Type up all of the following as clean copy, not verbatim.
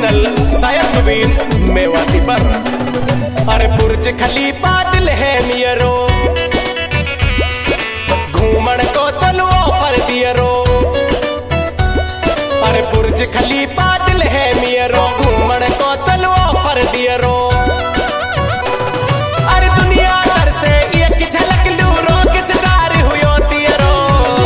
Original शायर सुबीन मेवाती पर। अरे बुर्ज खलीफा दिल है मियरो, घूमन को तलो पर दियरो। अरे बुर्ज खलीफा दिल है मियरो, घूमन को तलो पर दियरो। अरे दुनिया भर से एक झलक लूरो, किस डार हुयो तियरो।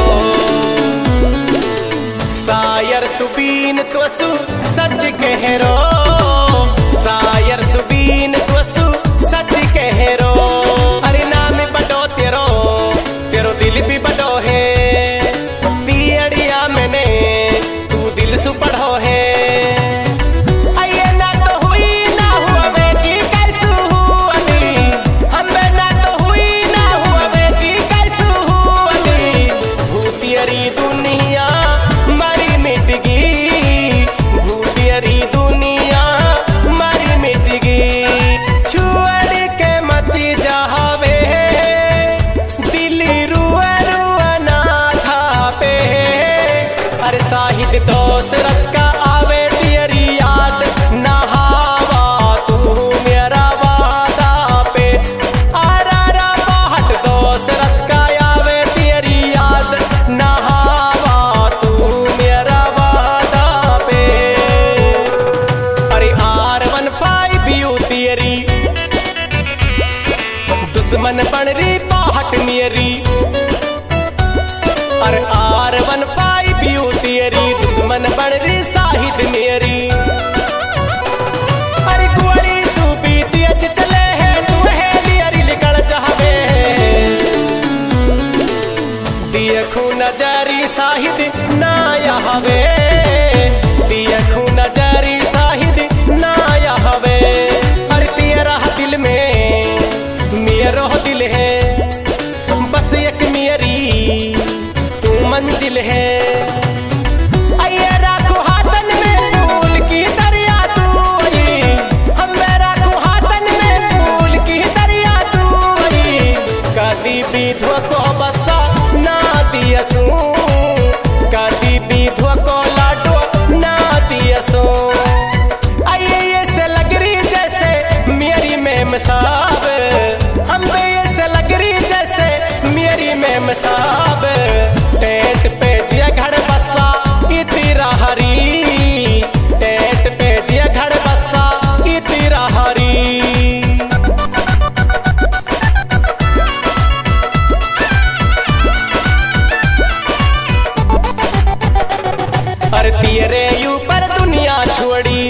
शायर सुबीन तुसु सच कहरो, शायर सुबीन तुसु सच कहरो। अरे नाम बड़ो तेरो, तेरो दिल भी बड़ो है। दियड़िया मैंने तू दिल सु पढ़ो है। आइए ना तो हुई ना हुआ बेटी कैसू हुई, हमें ना तो हुई ना हुआ बेटी कैसू हुई। भूतियरी दुनिया मारी मिट गई, भूतियरी दुनिया मारी मिट गई। छुअड़ के मती जावे, दिल रुआ रुआ ना था पे। अरे साहिद दोस्त रस का आवे तेरी याद, नहावा तू मेरा वादा पे। आरा बाहट दोस्त रस का आवे तेरी याद, नहावा तू मेरा वादा पे। अरे R15 यू तेरी दुश्मन बन रही बाहट मेरी। अरे R15 यू तेरी दुश्मन बन रही शाहिद मेरी। अरे गोली सूबी तेज चले है, तू है लियरी निकल जावे। देखू नजरी शाहिद ना यहावे, देखू नजरी शाहिद ना यहावे। अरे तेरा दिल में मेरा दिल है, बस एक मेरी तू मंजिल है। आइए राखो हाथन में फूल की दरिया तू आई, हम राखो हाथन में फूल की दरिया तू आई। कदी विधवा को बसा ना दियसू, कदी विधवा को लाडो ना दियसू। आइए ये से लग रही जैसे मेरी मेम साहब, हम से लग रही जैसे मेरी मेम साहब। टेंट पे जिया घर बसा इतरा हरी, टेंट पे जिया घर बसा इतरा हरी। अरे तेरे ऊपर दुनिया छोड़ी,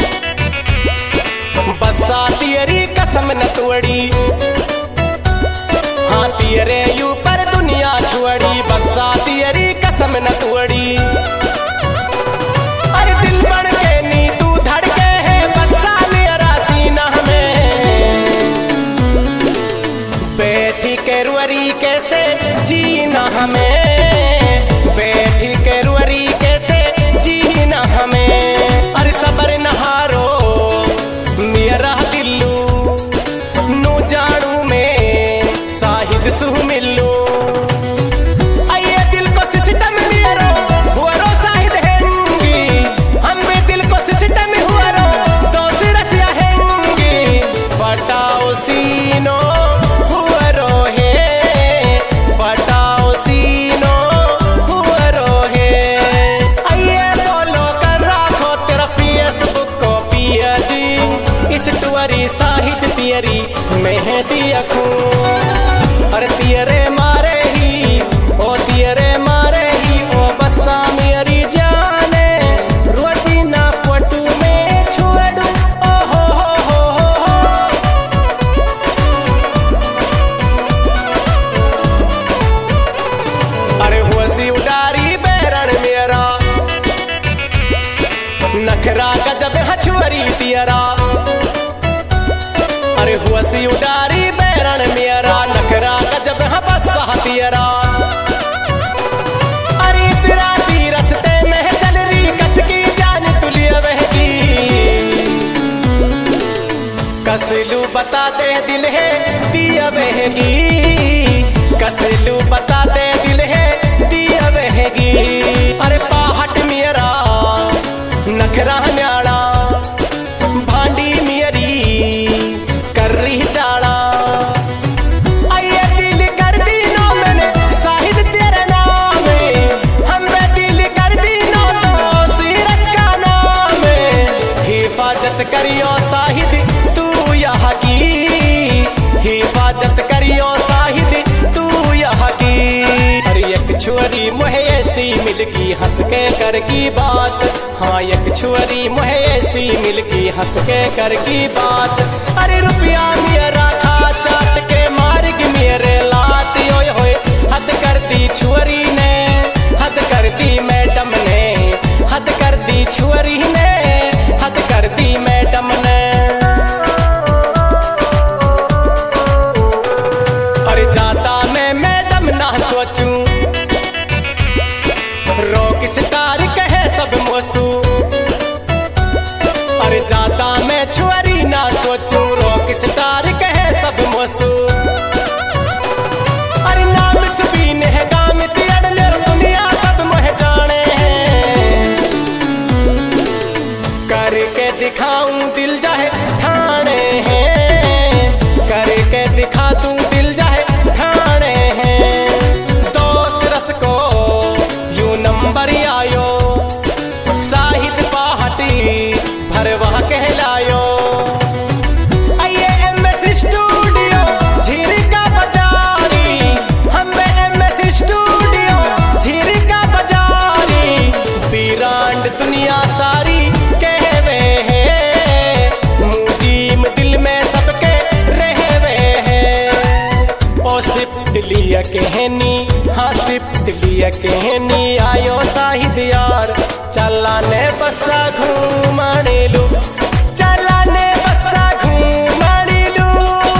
बसा तेरी कसम न तोड़ी। हाँ तेरे ऊपर दुनिया छोड़ी, बसा तेरी कसम न तोड़ी। अरे दिल बन के नी तू धड़के है, बसा मेरा सीना में। बैठी के रुअरी कैसे जीना हमें, बैठी के रुअरी कैसे जीना हमें। अरे सबर नहारो मेरा दिल्लू, नो जानू में शाहिद सु मिलू। आइए दिल को सिस्टम मेरो हुआरो शाहिद हैंगी, हम भी दिल को सिस्टम हुआरो दोस्त रसिया हैंगी। पटाओ सीनो हुआरो है, पटाओ सीनो हुआरो है। आइए फॉलो कर राखो तेरा फेसबुक को पिया जी, इस टुअरी शाहिद तेरी मेहदी अखू। अरे तेरे मारे ही ओ तेरे मारे ही ओ बसा मेरी जाने, रोजीना फोटू में छोड़ू ओ हो। अरे हुसी उडारी बैरण मेरा, नखरा गजब हछुअरी तेरा। अरे हुसी उडारी बैरण मेरा, नखरा गजब बसा तेरा। अरे तेरा ती रस्ते में चल रही, कसकी जान तुलिया बहगी। कसलू बता दे दिल है दिया बहगी, कसलू बता दे दिल है दिया बहगी। अरे पाहट मेरा नखरा न्याड़ा करगी बात। हाँ एक छुअरी मोहे ऐसी मिलगी हंस के करगी बात। अरे रुपया मेरा खा चाट के मारगी मेरे लात। ओए होए हद कर दी छुअरी ने, हद कर दी मैडम ने, हद कर दी छुअरी ने, हद कर दी मैडम ने। अरे जाता मैं मैडम ना सोचूं, रोक सितार कहे सब मोसू। अरे जाता मैं छुअरी ना सोचूं, रोक सितार कहे सब मोसू। अरे नाम सुबीन है गाम तियड़ मेरे दुनिया सब मोह जाने हैं। करके दिखाऊं दिल जाहे ठाणे हैं, करके दिखा दूं दिल जाहे ठाणे हैं। दोस्त रस को यूं नंबर आयो, साहिद पाहटी भरवा कहलायो। आइए MS स्टूडियो झीरिका बाजारी, हमें MS स्टूडियो झीरिका बाजारी। बीरांड दुनिया सारी कहवे है, मुजीम दिल में सबके रहवे है। ओ सिफ्ट लिया कहनी, हाँ सिफ्ट लिया कहनी, आयो साहिद यार चलाने बसा घूमने लू, चलाने बसा घूमने लू,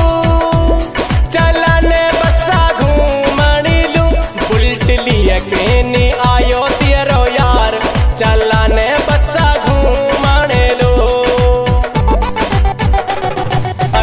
चलाने बसा घूमने लू। बुलेट लिया कहनी आयो तेरो यार चलाने बसा